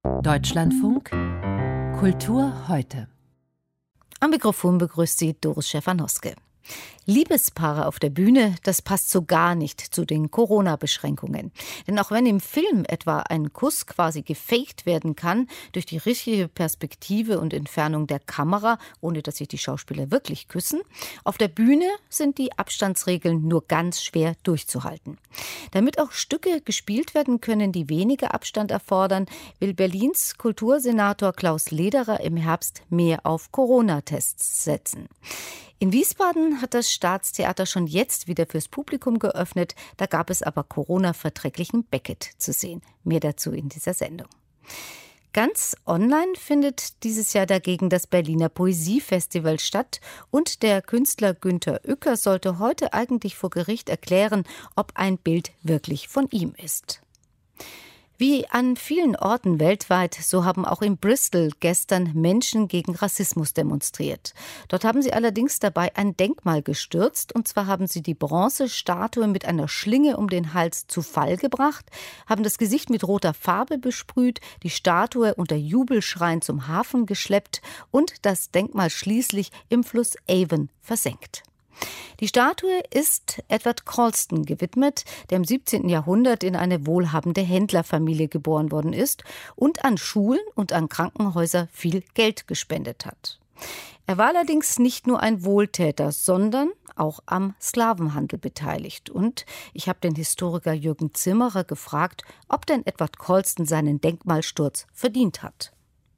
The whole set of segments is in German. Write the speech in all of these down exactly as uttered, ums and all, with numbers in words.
Deutschlandfunk Kultur heute. Am Mikrofon begrüßt sie Doris Stephanowske. Liebespaare auf der Bühne, das passt so gar nicht zu den Corona-Beschränkungen. Denn auch wenn im Film etwa ein Kuss quasi gefaked werden kann, durch die richtige Perspektive und Entfernung der Kamera, ohne dass sich die Schauspieler wirklich küssen, auf der Bühne sind die Abstandsregeln nur ganz schwer durchzuhalten. Damit auch Stücke gespielt werden können, die weniger Abstand erfordern, will Berlins Kultursenator Klaus Lederer im Herbst mehr auf Corona-Tests setzen. In Wiesbaden hat das Staatstheater schon jetzt wieder fürs Publikum geöffnet. Da gab es aber Corona-verträglichen Beckett zu sehen. Mehr dazu in dieser Sendung. Ganz online findet dieses Jahr dagegen das Berliner Poesiefestival statt. Und der Künstler Günter Uecker sollte heute eigentlich vor Gericht erklären, ob ein Bild wirklich von ihm ist. Wie an vielen Orten weltweit, so haben auch in Bristol gestern Menschen gegen Rassismus demonstriert. Dort haben sie allerdings dabei ein Denkmal gestürzt, und zwar haben sie die Bronzestatue mit einer Schlinge um den Hals zu Fall gebracht, haben das Gesicht mit roter Farbe besprüht, die Statue unter Jubelschreien zum Hafen geschleppt und das Denkmal schließlich im Fluss Avon versenkt. Die Statue ist Edward Colston gewidmet, der im siebzehnten Jahrhundert in eine wohlhabende Händlerfamilie geboren worden ist und an Schulen und an Krankenhäuser viel Geld gespendet hat. Er war allerdings nicht nur ein Wohltäter, sondern auch am Sklavenhandel beteiligt. Und ich habe den Historiker Jürgen Zimmerer gefragt, ob denn Edward Colston seinen Denkmalsturz verdient hat.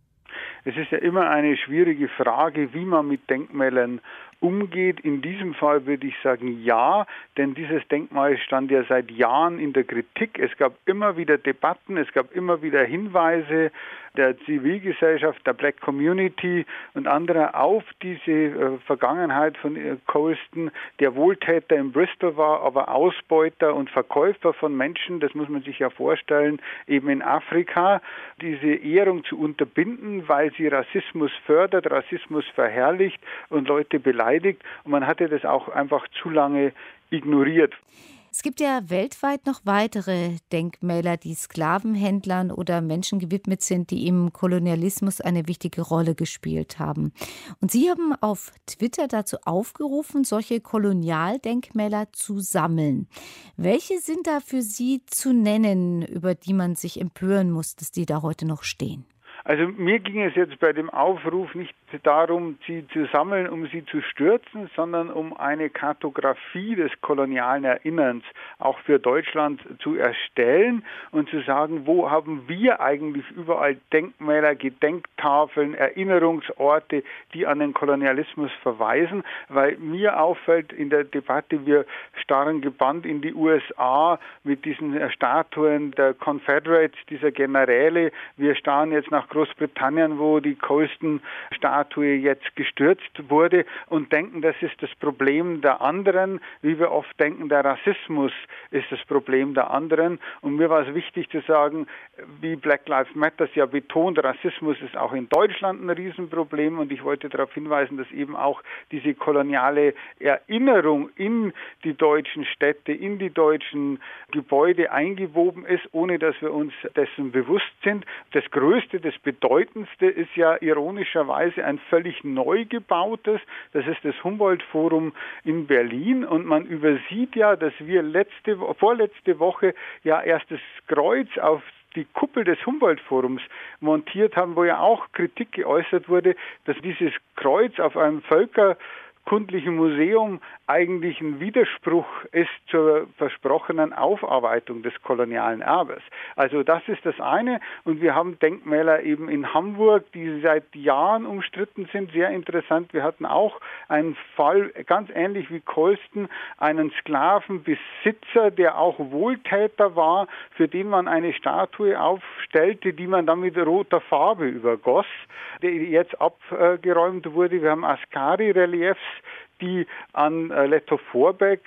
Es ist ja immer eine schwierige Frage, wie man mit Denkmälern umgeht. In diesem Fall würde ich sagen ja, denn dieses Denkmal stand ja seit Jahren in der Kritik. Es gab immer wieder Debatten, es gab immer wieder Hinweise der Zivilgesellschaft, der Black Community und anderer auf diese äh, Vergangenheit von äh, Colston, der Wohltäter in Bristol war, aber Ausbeuter und Verkäufer von Menschen, das muss man sich ja vorstellen, eben in Afrika, diese Ehrung zu unterbinden, weil sie Rassismus fördert, Rassismus verherrlicht und Leute beleidigt, und man hatte das auch einfach zu lange ignoriert. Es gibt ja weltweit noch weitere Denkmäler, die Sklavenhändlern oder Menschen gewidmet sind, die im Kolonialismus eine wichtige Rolle gespielt haben. Und Sie haben auf Twitter dazu aufgerufen, solche Kolonialdenkmäler zu sammeln. Welche sind da für Sie zu nennen, über die man sich empören muss, dass die da heute noch stehen? Also mir ging es jetzt bei dem Aufruf nicht darum, sie zu sammeln, um sie zu stürzen, sondern um eine Kartografie des kolonialen Erinnerns auch für Deutschland zu erstellen und zu sagen, wo haben wir eigentlich überall Denkmäler, Gedenktafeln, Erinnerungsorte, die an den Kolonialismus verweisen, weil mir auffällt in der Debatte, wir starren gebannt in die U S A mit diesen Statuen der Confederates, dieser Generäle, wir starren jetzt nach Großbritannien, wo die Colston-Statue jetzt gestürzt wurde, und denken, das ist das Problem der anderen, wie wir oft denken, der Rassismus ist das Problem der anderen. Und mir war es wichtig zu sagen, wie Black Lives Matter ja betont, Rassismus ist auch in Deutschland ein Riesenproblem, und ich wollte darauf hinweisen, dass eben auch diese koloniale Erinnerung in die deutschen Städte, in die deutschen Gebäude eingewoben ist, ohne dass wir uns dessen bewusst sind. Das Größte, das Bedeutendste ist ja ironischerweise ein völlig neu gebautes, das ist das Humboldt-Forum in Berlin, und man übersieht ja, dass wir letzte, vorletzte Woche ja erst das Kreuz auf die Kuppel des Humboldt-Forums montiert haben, wo ja auch Kritik geäußert wurde, dass dieses Kreuz auf einem völkerkundlichen Museum eigentlich ein Widerspruch ist zur versprochenen Aufarbeitung des kolonialen Erbes. Also das ist das eine, und wir haben Denkmäler eben in Hamburg, die seit Jahren umstritten sind, sehr interessant. Wir hatten auch einen Fall, ganz ähnlich wie Colston, einen Sklavenbesitzer, der auch Wohltäter war, für den man eine Statue aufstellte, die man dann mit roter Farbe übergoss, der jetzt abgeräumt wurde. Wir haben Ascari-Reliefs, die an äh, Lettow Vorbeck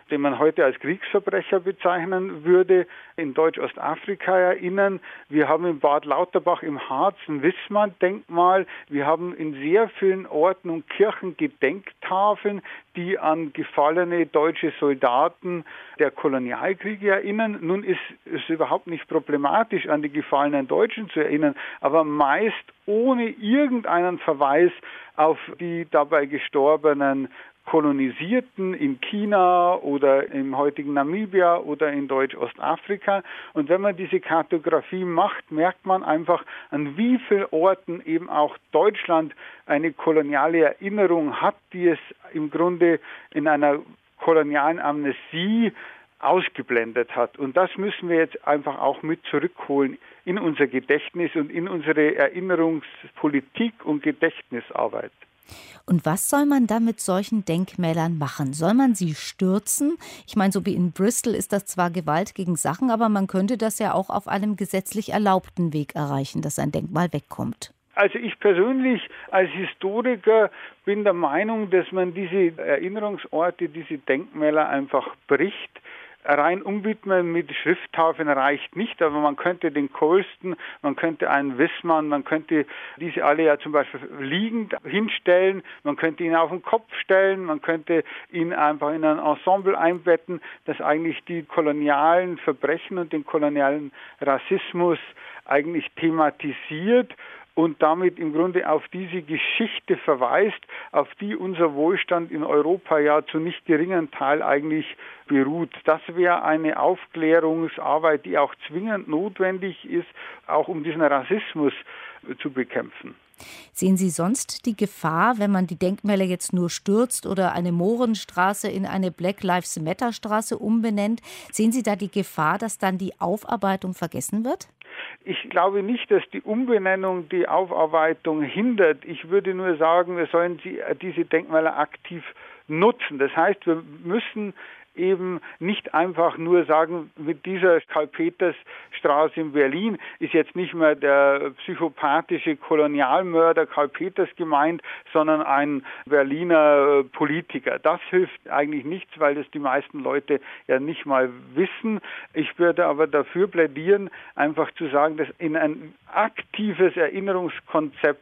den man heute als Kriegsverbrecher bezeichnen würde, in Deutsch-Ostafrika erinnern. Wir haben in Bad Lauterbach im Harz ein Wissmann-Denkmal. Wir haben in sehr vielen Orten und Kirchen Gedenktafeln, die an gefallene deutsche Soldaten der Kolonialkriege erinnern. Nun ist es überhaupt nicht problematisch, an die gefallenen Deutschen zu erinnern, aber meist ohne irgendeinen Verweis auf die dabei gestorbenen Kolonisierten in China oder im heutigen Namibia oder in Deutsch-Ostafrika. Und wenn man diese Kartografie macht, merkt man einfach, an wie vielen Orten eben auch Deutschland eine koloniale Erinnerung hat, die es im Grunde in einer kolonialen Amnesie ausgeblendet hat. Und das müssen wir jetzt einfach auch mit zurückholen in unser Gedächtnis und in unsere Erinnerungspolitik und Gedächtnisarbeit. Und was soll man da mit solchen Denkmälern machen? Soll man sie stürzen? Ich meine, so wie in Bristol ist das zwar Gewalt gegen Sachen, aber man könnte das ja auch auf einem gesetzlich erlaubten Weg erreichen, dass ein Denkmal wegkommt. Also ich persönlich als Historiker bin der Meinung, dass man diese Erinnerungsorte, diese Denkmäler einfach bricht. Rein umwidmen mit Schrifttafeln reicht nicht, aber man könnte den Colston, man könnte einen Wissmann, man könnte diese alle ja zum Beispiel liegend hinstellen, man könnte ihn auf den Kopf stellen, man könnte ihn einfach in ein Ensemble einbetten, das eigentlich die kolonialen Verbrechen und den kolonialen Rassismus eigentlich thematisiert und damit im Grunde auf diese Geschichte verweist, auf die unser Wohlstand in Europa ja zu nicht geringen Teil eigentlich beruht. Das wäre eine Aufklärungsarbeit, die auch zwingend notwendig ist, auch um diesen Rassismus zu bekämpfen. Sehen Sie sonst die Gefahr, wenn man die Denkmäler jetzt nur stürzt oder eine Mohrenstraße in eine Black Lives Matter Straße umbenennt? Sehen Sie da die Gefahr, dass dann die Aufarbeitung vergessen wird? Ich glaube nicht, dass die Umbenennung die Aufarbeitung hindert. Ich würde nur sagen, wir sollen sie, diese Denkmäler aktiv nutzen. Das heißt, wir müssen eben nicht einfach nur sagen, mit dieser Karl-Peters-Straße in Berlin ist jetzt nicht mehr der psychopathische Kolonialmörder Karl Peters gemeint, sondern ein Berliner Politiker. Das hilft eigentlich nichts, weil das die meisten Leute ja nicht mal wissen. Ich würde aber dafür plädieren, einfach zu sagen, dass in ein aktives Erinnerungskonzept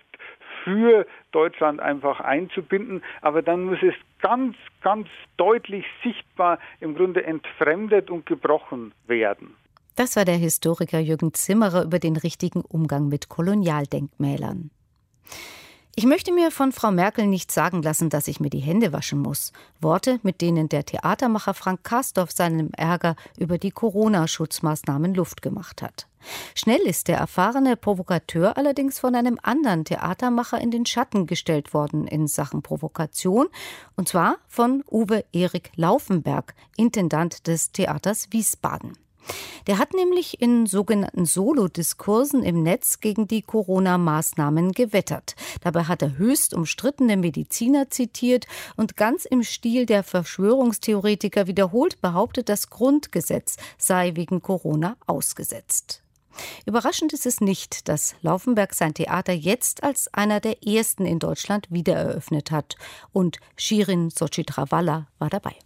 für Deutschland einfach einzubinden, aber dann muss es ganz, ganz deutlich sichtbar im Grunde entfremdet und gebrochen werden. Das war der Historiker Jürgen Zimmerer über den richtigen Umgang mit Kolonialdenkmälern. Ich möchte mir von Frau Merkel nicht sagen lassen, dass ich mir die Hände waschen muss. Worte, mit denen der Theatermacher Frank Kastorf seinem Ärger über die Corona-Schutzmaßnahmen Luft gemacht hat. Schnell ist der erfahrene Provokateur allerdings von einem anderen Theatermacher in den Schatten gestellt worden in Sachen Provokation, und zwar von Uwe Erik Laufenberg, Intendant des Theaters Wiesbaden. Der hat nämlich in sogenannten Solo-Diskursen im Netz gegen die Corona-Maßnahmen gewettert. Dabei hat er höchst umstrittene Mediziner zitiert und ganz im Stil der Verschwörungstheoretiker wiederholt behauptet, das Grundgesetz sei wegen Corona ausgesetzt. Überraschend ist es nicht, dass Laufenberg sein Theater jetzt als einer der ersten in Deutschland wiedereröffnet hat. Und Shirin Sochitrawala war dabei.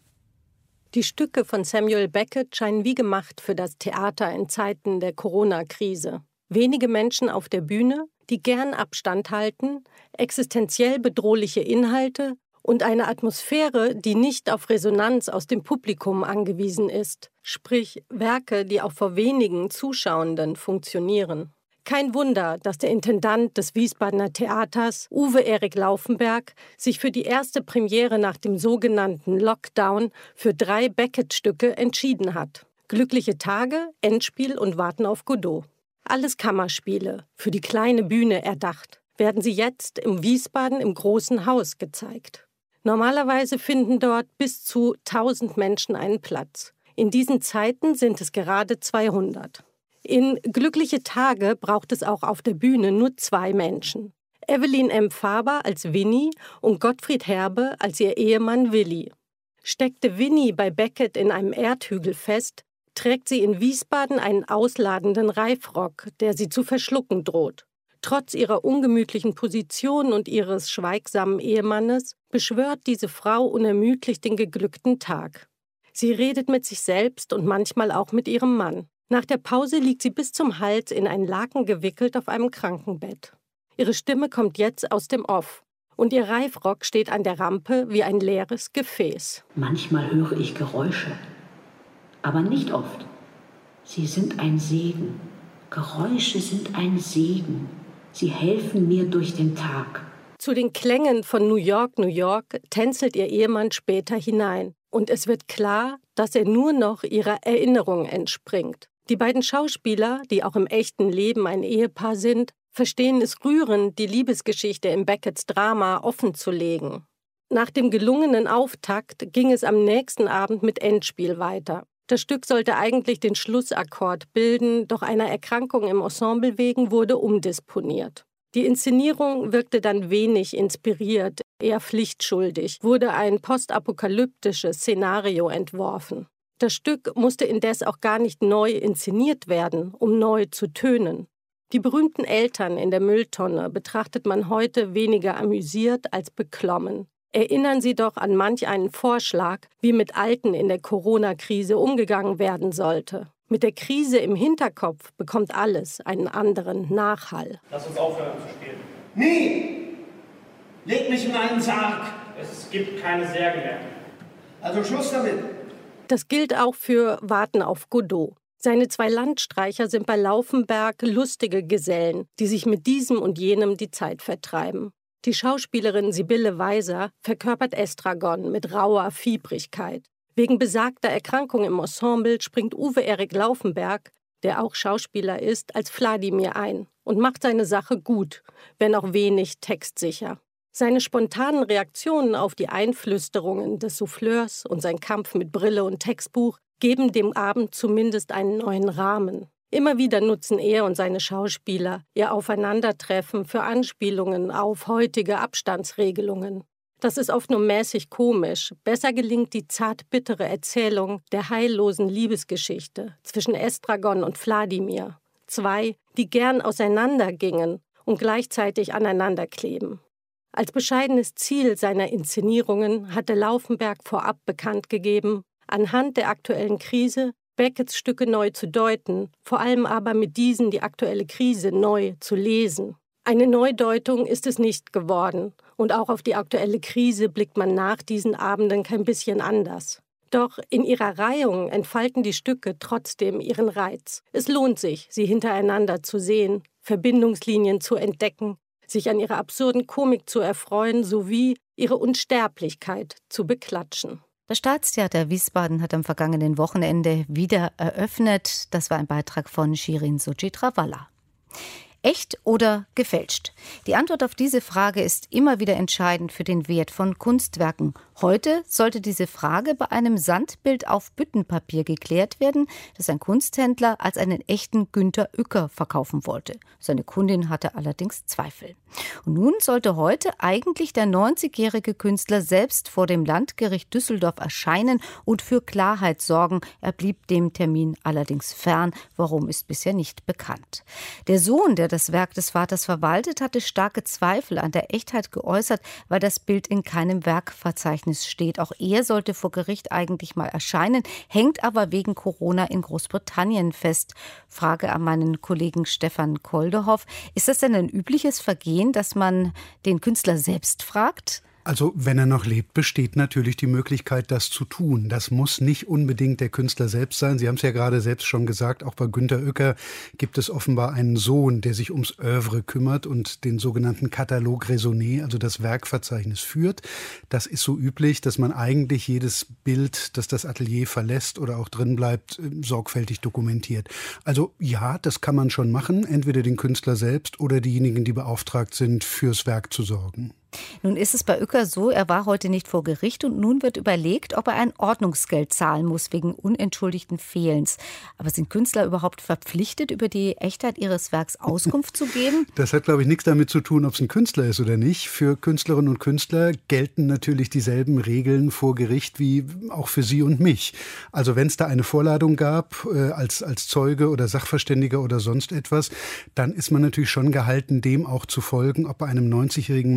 Die Stücke von Samuel Beckett scheinen wie gemacht für das Theater in Zeiten der Corona-Krise. Wenige Menschen auf der Bühne, die gern Abstand halten, existenziell bedrohliche Inhalte und eine Atmosphäre, die nicht auf Resonanz aus dem Publikum angewiesen ist. Sprich, Werke, die auch vor wenigen Zuschauenden funktionieren. Kein Wunder, dass der Intendant des Wiesbadener Theaters, Uwe Erik Laufenberg, sich für die erste Premiere nach dem sogenannten Lockdown für drei Beckett-Stücke entschieden hat. Glückliche Tage, Endspiel und Warten auf Godot. Alles Kammerspiele, für die kleine Bühne erdacht, werden sie jetzt im Wiesbaden im Großen Haus gezeigt. Normalerweise finden dort bis zu tausend Menschen einen Platz. In diesen Zeiten sind es gerade zweihundert. In Glückliche Tage braucht es auch auf der Bühne nur zwei Menschen. Evelyn M. Faber als Winnie und Gottfried Herbe als ihr Ehemann Willi. Steckte Winnie bei Beckett in einem Erdhügel fest, trägt sie in Wiesbaden einen ausladenden Reifrock, der sie zu verschlucken droht. Trotz ihrer ungemütlichen Position und ihres schweigsamen Ehemannes beschwört diese Frau unermüdlich den geglückten Tag. Sie redet mit sich selbst und manchmal auch mit ihrem Mann. Nach der Pause liegt sie bis zum Hals in einen Laken gewickelt auf einem Krankenbett. Ihre Stimme kommt jetzt aus dem Off. Und ihr Reifrock steht an der Rampe wie ein leeres Gefäß. Manchmal höre ich Geräusche, aber nicht oft. Sie sind ein Segen. Geräusche sind ein Segen. Sie helfen mir durch den Tag. Zu den Klängen von New York, New York tänzelt ihr Ehemann später hinein. Und es wird klar, dass er nur noch ihrer Erinnerung entspringt. Die beiden Schauspieler, die auch im echten Leben ein Ehepaar sind, verstehen es rührend, die Liebesgeschichte in Becketts Drama offen zu legen. Nach dem gelungenen Auftakt ging es am nächsten Abend mit Endspiel weiter. Das Stück sollte eigentlich den Schlussakkord bilden, doch einer Erkrankung im Ensemble wegen wurde umdisponiert. Die Inszenierung wirkte dann wenig inspiriert, eher pflichtschuldig, wurde ein postapokalyptisches Szenario entworfen. Das Stück musste indes auch gar nicht neu inszeniert werden, um neu zu tönen. Die berühmten Eltern in der Mülltonne betrachtet man heute weniger amüsiert als beklommen. Erinnern Sie doch an manch einen Vorschlag, wie mit Alten in der Corona-Krise umgegangen werden sollte. Mit der Krise im Hinterkopf bekommt alles einen anderen Nachhall. Lass uns aufhören zu spielen. Nie! Leg mich in einen Sarg! Es gibt keine Särge mehr. Also Schluss damit! Das gilt auch für Warten auf Godot. Seine zwei Landstreicher sind bei Laufenberg lustige Gesellen, die sich mit diesem und jenem die Zeit vertreiben. Die Schauspielerin Sibylle Weiser verkörpert Estragon mit rauer Fiebrigkeit. Wegen besagter Erkrankung im Ensemble springt Uwe Erik Laufenberg, der auch Schauspieler ist, als Wladimir ein und macht seine Sache gut, wenn auch wenig textsicher. Seine spontanen Reaktionen auf die Einflüsterungen des Souffleurs und sein Kampf mit Brille und Textbuch geben dem Abend zumindest einen neuen Rahmen. Immer wieder nutzen er und seine Schauspieler ihr Aufeinandertreffen für Anspielungen auf heutige Abstandsregelungen. Das ist oft nur mäßig komisch. Besser gelingt die zart-bittere Erzählung der heillosen Liebesgeschichte zwischen Estragon und Wladimir. Zwei, die gern auseinandergingen und gleichzeitig aneinanderkleben. Als bescheidenes Ziel seiner Inszenierungen hatte Laufenberg vorab bekannt gegeben, anhand der aktuellen Krise Becketts Stücke neu zu deuten, vor allem aber mit diesen die aktuelle Krise neu zu lesen. Eine Neudeutung ist es nicht geworden und auch auf die aktuelle Krise blickt man nach diesen Abenden kein bisschen anders. Doch in ihrer Reihung entfalten die Stücke trotzdem ihren Reiz. Es lohnt sich, sie hintereinander zu sehen, Verbindungslinien zu entdecken, sich an ihrer absurden Komik zu erfreuen sowie ihre Unsterblichkeit zu beklatschen. Das Staatstheater Wiesbaden hat am vergangenen Wochenende wieder eröffnet. Das war ein Beitrag von Shirin Suchitrawala. Echt oder gefälscht? Die Antwort auf diese Frage ist immer wieder entscheidend für den Wert von Kunstwerken. Heute sollte diese Frage bei einem Sandbild auf Büttenpapier geklärt werden, das ein Kunsthändler als einen echten Günter Uecker verkaufen wollte. Seine Kundin hatte allerdings Zweifel. Und nun sollte heute eigentlich der neunzigjährige Künstler selbst vor dem Landgericht Düsseldorf erscheinen und für Klarheit sorgen. Er blieb dem Termin allerdings fern. Warum, ist bisher nicht bekannt. Der Sohn, der das Werk des Vaters verwaltet, hatte starke Zweifel an der Echtheit geäußert, weil das Bild in keinem Werkverzeichnis steht. Auch er sollte vor Gericht eigentlich mal erscheinen, hängt aber wegen Corona in Großbritannien fest. Frage an meinen Kollegen Stefan Koldehoff. Ist das denn ein übliches Vergehen, dass man den Künstler selbst fragt? Also wenn er noch lebt, besteht natürlich die Möglichkeit, das zu tun. Das muss nicht unbedingt der Künstler selbst sein. Sie haben es ja gerade selbst schon gesagt, auch bei Günter Uecker gibt es offenbar einen Sohn, der sich ums Œuvre kümmert und den sogenannten Katalog Raisonné, also das Werkverzeichnis, führt. Das ist so üblich, dass man eigentlich jedes Bild, das das Atelier verlässt oder auch drin bleibt, sorgfältig dokumentiert. Also ja, das kann man schon machen, entweder den Künstler selbst oder diejenigen, die beauftragt sind, fürs Werk zu sorgen. Nun ist es bei Uecker so, er war heute nicht vor Gericht und nun wird überlegt, ob er ein Ordnungsgeld zahlen muss wegen unentschuldigten Fehlens. Aber sind Künstler überhaupt verpflichtet, über die Echtheit ihres Werks Auskunft zu geben? Das hat, glaube ich, nichts damit zu tun, ob es ein Künstler ist oder nicht. Für Künstlerinnen und Künstler gelten natürlich dieselben Regeln vor Gericht wie auch für Sie und mich. Also wenn es da eine Vorladung gab, äh, als, als Zeuge oder Sachverständiger oder sonst etwas, dann ist man natürlich schon gehalten, dem auch zu folgen, ob bei einem neunzigjährigen Mann in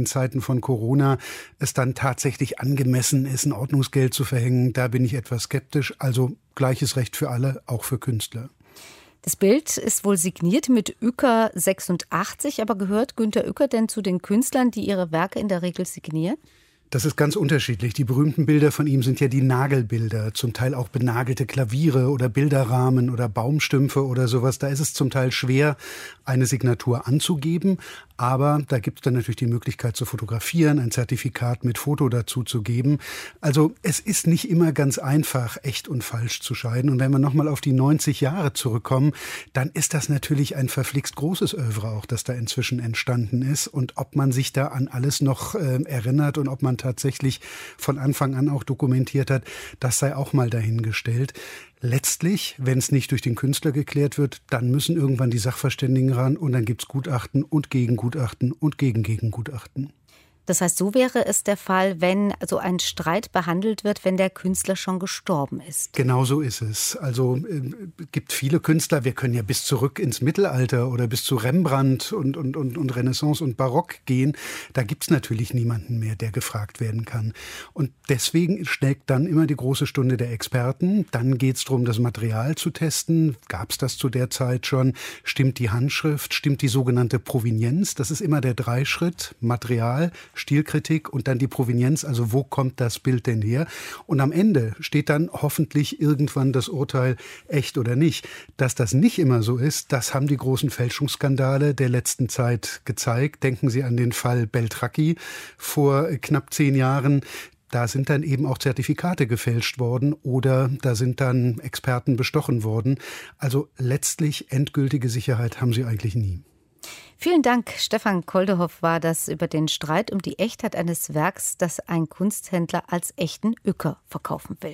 in Zeiten von Corona es dann tatsächlich angemessen ist, ein Ordnungsgeld zu verhängen. Da bin ich etwas skeptisch. Also gleiches Recht für alle, auch für Künstler. Das Bild ist wohl signiert mit Uecker sechsundachtzig, aber gehört Günter Uecker denn zu den Künstlern, die ihre Werke in der Regel signieren? Das ist ganz unterschiedlich. Die berühmten Bilder von ihm sind ja die Nagelbilder, zum Teil auch benagelte Klaviere oder Bilderrahmen oder Baumstümpfe oder sowas. Da ist es zum Teil schwer, eine Signatur anzugeben, aber da gibt es dann natürlich die Möglichkeit zu fotografieren, ein Zertifikat mit Foto dazu zu geben. Also es ist nicht immer ganz einfach, echt und falsch zu scheiden. Und wenn wir nochmal auf die neunzig Jahre zurückkommen, dann ist das natürlich ein verflixt großes Œuvre auch, das da inzwischen entstanden ist. Und ob man sich da an alles noch äh, erinnert und ob man tatsächlich von Anfang an auch dokumentiert hat, das sei auch mal dahingestellt. Letztlich, wenn es nicht durch den Künstler geklärt wird, dann müssen irgendwann die Sachverständigen ran und dann gibt es Gutachten und Gegengutachten und Gegengegengutachten. Das heißt, so wäre es der Fall, wenn so ein Streit behandelt wird, wenn der Künstler schon gestorben ist. Genau so ist es. Also äh, gibt viele Künstler, wir können ja bis zurück ins Mittelalter oder bis zu Rembrandt und, und, und, und Renaissance und Barock gehen. Da gibt es natürlich niemanden mehr, der gefragt werden kann. Und deswegen schlägt dann immer die große Stunde der Experten. Dann geht es darum, das Material zu testen. Gab es das zu der Zeit schon? Stimmt die Handschrift? Stimmt die sogenannte Provenienz? Das ist immer der Dreischritt. Material, Stilkritik und dann die Provenienz, also wo kommt das Bild denn her? Und am Ende steht dann hoffentlich irgendwann das Urteil, echt oder nicht. Dass das nicht immer so ist, das haben die großen Fälschungsskandale der letzten Zeit gezeigt. Denken Sie an den Fall Beltracchi vor knapp zehn Jahren. Da sind dann eben auch Zertifikate gefälscht worden oder da sind dann Experten bestochen worden. Also letztlich endgültige Sicherheit haben sie eigentlich nie. Vielen Dank, Stefan Koldehoff war das über den Streit um die Echtheit eines Werks, das ein Kunsthändler als echten Uecker verkaufen will.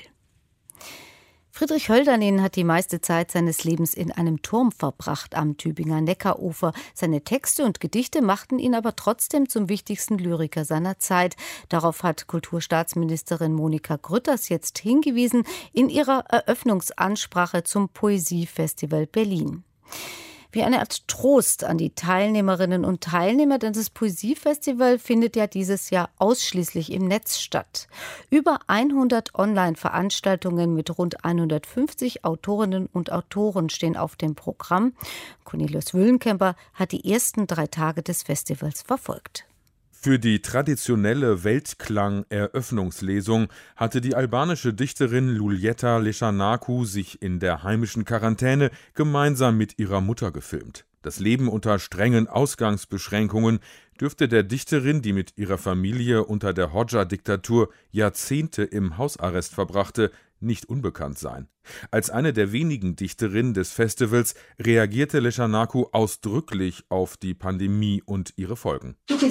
Friedrich Hölderlin hat die meiste Zeit seines Lebens in einem Turm verbracht am Tübinger Neckarufer. Seine Texte und Gedichte machten ihn aber trotzdem zum wichtigsten Lyriker seiner Zeit. Darauf hat Kulturstaatsministerin Monika Grütters jetzt hingewiesen in ihrer Eröffnungsansprache zum Poesiefestival Berlin. Wie eine Art Trost an die Teilnehmerinnen und Teilnehmer, denn das Poesiefestival findet ja dieses Jahr ausschließlich im Netz statt. Über hundert Online-Veranstaltungen mit rund hundertfünfzig Autorinnen und Autoren stehen auf dem Programm. Cornelius Wüllenkemper hat die ersten drei Tage des Festivals verfolgt. Für die traditionelle Weltklang-Eröffnungslesung hatte die albanische Dichterin Luljeta Leshanaku sich in der heimischen Quarantäne gemeinsam mit ihrer Mutter gefilmt. Das Leben unter strengen Ausgangsbeschränkungen dürfte der Dichterin, die mit ihrer Familie unter der Hodja-Diktatur Jahrzehnte im Hausarrest verbrachte, nicht unbekannt sein. Als eine der wenigen Dichterinnen des Festivals reagierte Leshanaku ausdrücklich auf die Pandemie und ihre Folgen.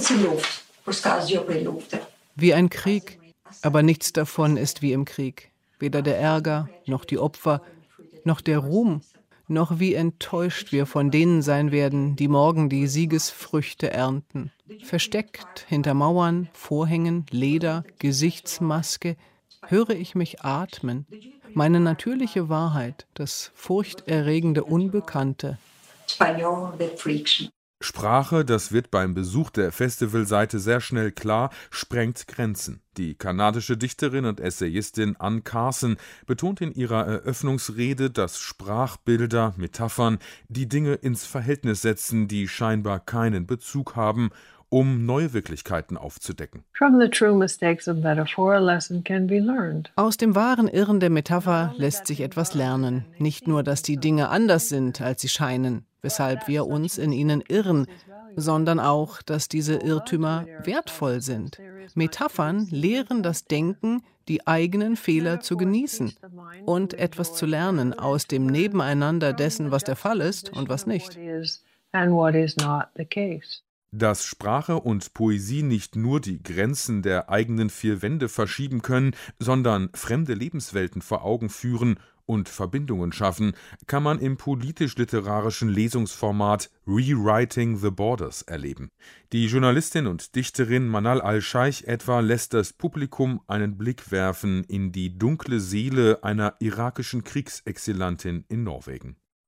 Wie ein Krieg, aber nichts davon ist wie im Krieg. Weder der Ärger, noch die Opfer, noch der Ruhm, noch wie enttäuscht wir von denen sein werden, die morgen die Siegesfrüchte ernten. Versteckt hinter Mauern, Vorhängen, Leder, Gesichtsmaske, höre ich mich atmen, meine natürliche Wahrheit, das furchterregende Unbekannte. Sprache, das wird beim Besuch der Festivalseite sehr schnell klar, sprengt Grenzen. Die kanadische Dichterin und Essayistin Anne Carson betont in ihrer Eröffnungsrede, dass Sprachbilder, Metaphern die Dinge ins Verhältnis setzen, die scheinbar keinen Bezug haben, um neue Wirklichkeiten aufzudecken. Aus dem wahren Irren der Metapher lässt sich etwas lernen. Nicht nur, dass die Dinge anders sind, als sie scheinen, weshalb wir uns in ihnen irren, sondern auch, dass diese Irrtümer wertvoll sind. Metaphern lehren das Denken, die eigenen Fehler zu genießen und etwas zu lernen aus dem Nebeneinander dessen, was der Fall ist und was nicht. Dass Sprache und Poesie nicht nur die Grenzen der eigenen vier Wände verschieben können, sondern fremde Lebenswelten vor Augen führen und Verbindungen schaffen, kann man im politisch-literarischen Lesungsformat Rewriting the Borders erleben. Die Journalistin und Dichterin Manal al-Scheich etwa lässt das Publikum einen Blick werfen in die dunkle Seele einer irakischen Kriegsexilantin in Norwegen.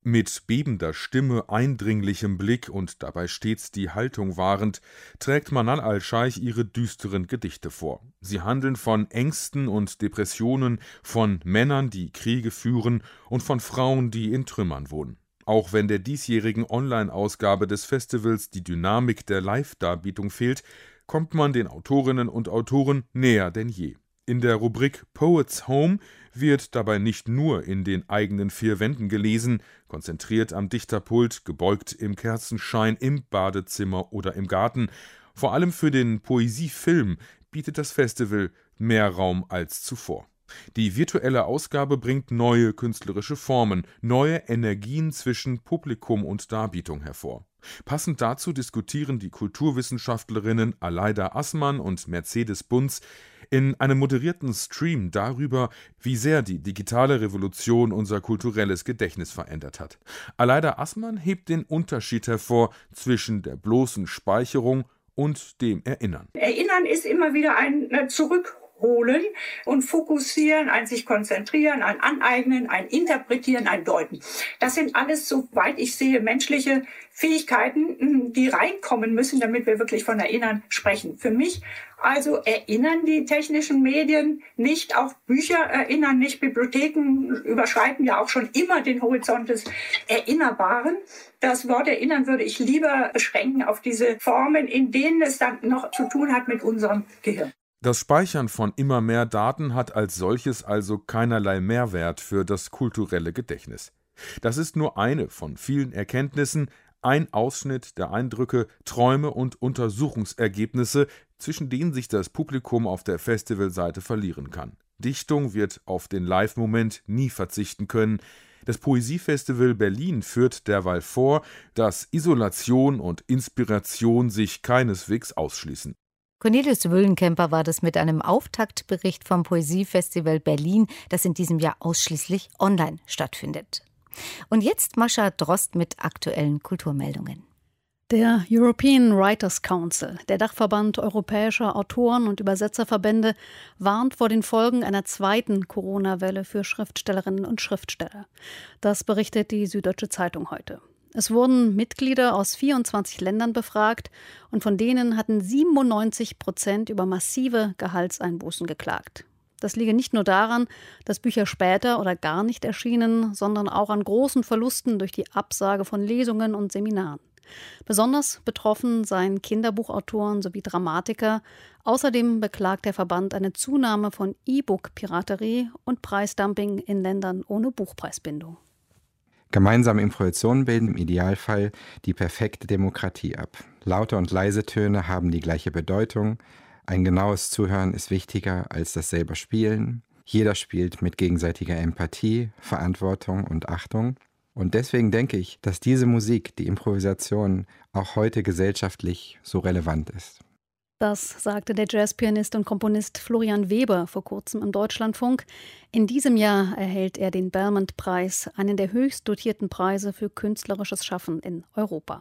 Mit bebender Stimme, eindringlichem Blick und dabei stets die Haltung wahrend, trägt Manan al-Scheich ihre düsteren Gedichte vor. Sie handeln von Ängsten und Depressionen, von Männern, die Kriege führen und von Frauen, die in Trümmern wohnen. Auch wenn der diesjährigen Online-Ausgabe des Festivals die Dynamik der Live-Darbietung fehlt, kommt man den Autorinnen und Autoren näher denn je. In der Rubrik Poets Home wird dabei nicht nur in den eigenen vier Wänden gelesen, konzentriert am Dichterpult, gebeugt im Kerzenschein, im Badezimmer oder im Garten. Vor allem für den Poesiefilm bietet das Festival mehr Raum als zuvor. Die virtuelle Ausgabe bringt neue künstlerische Formen, neue Energien zwischen Publikum und Darbietung hervor. Passend dazu diskutieren die Kulturwissenschaftlerinnen Aleida Assmann und Mercedes Bunz in einem moderierten Stream darüber, wie sehr die digitale Revolution unser kulturelles Gedächtnis verändert hat. Aleida Assmann hebt den Unterschied hervor zwischen der bloßen Speicherung und dem Erinnern. Erinnern ist immer wieder ein Zurückholen und Fokussieren, ein sich konzentrieren, ein Aneignen, ein Interpretieren, ein Deuten. Das sind alles, soweit ich sehe, menschliche Fähigkeiten, die reinkommen müssen, damit wir wirklich von Erinnern sprechen. Für mich also erinnern die technischen Medien nicht, auch Bücher erinnern nicht, Bibliotheken überschreiten ja auch schon immer den Horizont des Erinnerbaren. Das Wort erinnern würde ich lieber beschränken auf diese Formen, in denen es dann noch zu tun hat mit unserem Gehirn. Das Speichern von immer mehr Daten hat als solches also keinerlei Mehrwert für das kulturelle Gedächtnis. Das ist nur eine von vielen Erkenntnissen, ein Ausschnitt der Eindrücke, Träume und Untersuchungsergebnisse, zwischen denen sich das Publikum auf der Festivalseite verlieren kann. Dichtung wird auf den Live-Moment nie verzichten können. Das Poesiefestival Berlin führt derweil vor, dass Isolation und Inspiration sich keineswegs ausschließen. Cornelius Wüllenkemper war das mit einem Auftaktbericht vom Poesiefestival Berlin, das in diesem Jahr ausschließlich online stattfindet. Und jetzt Mascha Drost mit aktuellen Kulturmeldungen. Der European Writers Council, der Dachverband europäischer Autoren- und Übersetzerverbände, warnt vor den Folgen einer zweiten Corona-Welle für Schriftstellerinnen und Schriftsteller. Das berichtet die Süddeutsche Zeitung heute. Es wurden Mitglieder aus vierundzwanzig Ländern befragt und von denen hatten siebenundneunzig Prozent über massive Gehaltseinbußen geklagt. Das liege nicht nur daran, dass Bücher später oder gar nicht erschienen, sondern auch an großen Verlusten durch die Absage von Lesungen und Seminaren. Besonders betroffen seien Kinderbuchautoren sowie Dramatiker. Außerdem beklagt der Verband eine Zunahme von E-Book-Piraterie und Preisdumping in Ländern ohne Buchpreisbindung. Gemeinsame Improvisationen bilden im Idealfall die perfekte Demokratie ab. Laute und leise Töne haben die gleiche Bedeutung. Ein genaues Zuhören ist wichtiger als das selber Spielen. Jeder spielt mit gegenseitiger Empathie, Verantwortung und Achtung. Und deswegen denke ich, dass diese Musik, die Improvisation, auch heute gesellschaftlich so relevant ist. Das sagte der Jazzpianist und Komponist Florian Weber vor kurzem im Deutschlandfunk. In diesem Jahr erhält er den Belmont-Preis, einen der höchst dotierten Preise für künstlerisches Schaffen in Europa.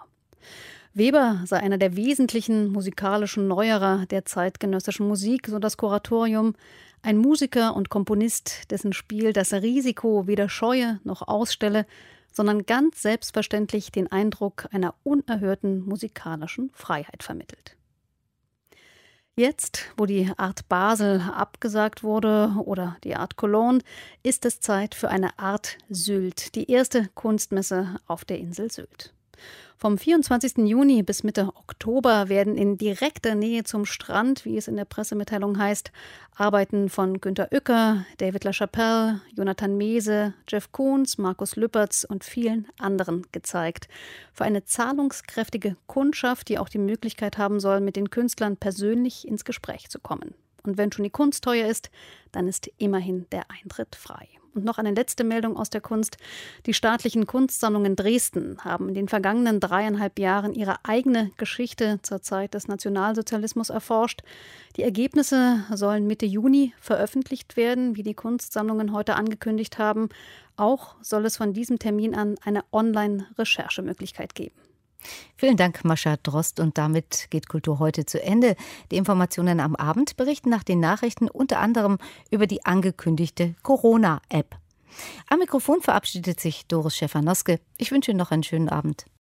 Weber sei einer der wesentlichen musikalischen Neuerer der zeitgenössischen Musik, so das Kuratorium. Ein Musiker und Komponist, dessen Spiel das Risiko weder scheue noch ausstelle, sondern ganz selbstverständlich den Eindruck einer unerhörten musikalischen Freiheit vermittelt. Jetzt, wo die Art Basel abgesagt wurde oder die Art Cologne, ist es Zeit für eine Art Sylt, die erste Kunstmesse auf der Insel Sylt. Vom vierundzwanzigsten Juni bis Mitte Oktober werden in direkter Nähe zum Strand, wie es in der Pressemitteilung heißt, Arbeiten von Günter Uecker, David LaChapelle, Jonathan Mese, Jeff Koons, Markus Lüpertz und vielen anderen gezeigt. Für eine zahlungskräftige Kundschaft, die auch die Möglichkeit haben soll, mit den Künstlern persönlich ins Gespräch zu kommen. Und wenn schon die Kunst teuer ist, dann ist immerhin der Eintritt frei. Und noch eine letzte Meldung aus der Kunst. Die staatlichen Kunstsammlungen Dresden haben in den vergangenen dreieinhalb Jahren ihre eigene Geschichte zur Zeit des Nationalsozialismus erforscht. Die Ergebnisse sollen Mitte Juni veröffentlicht werden, wie die Kunstsammlungen heute angekündigt haben. Auch soll es von diesem Termin an eine Online-Recherchemöglichkeit geben. Vielen Dank, Mascha Drost. Und damit geht Kultur heute zu Ende. Die Informationen am Abend berichten nach den Nachrichten unter anderem über die angekündigte Corona-App. Am Mikrofon verabschiedet sich Doris Stefanoske. Ich wünsche Ihnen noch einen schönen Abend.